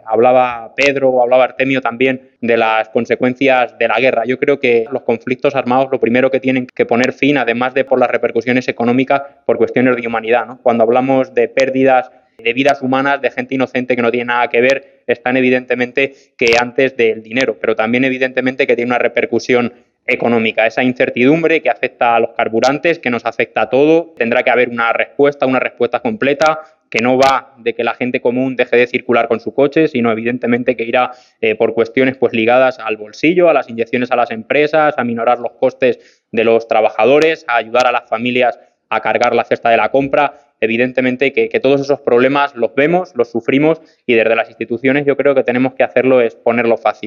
Hablaba Pedro o hablaba Artemio también de las consecuencias de la guerra. Yo creo que los conflictos armados lo primero que tienen que poner fin, además de por las repercusiones económicas, por cuestiones de humanidad, ¿no? Cuando hablamos de pérdidas de vidas humanas, de gente inocente que no tiene nada que ver, están evidentemente que antes del dinero, pero también evidentemente que tiene una repercusión económica. Esa incertidumbre que afecta a los carburantes, que nos afecta a todo, tendrá que haber una respuesta completa, que no va de que la gente común deje de circular con su coche, sino evidentemente que irá por cuestiones pues ligadas al bolsillo, a las inyecciones a las empresas, a minorar los costes de los trabajadores, a ayudar a las familias a cargar la cesta de la compra. Evidentemente que todos esos problemas los vemos, los sufrimos y desde las instituciones yo creo que tenemos que hacerlo es ponerlo fácil.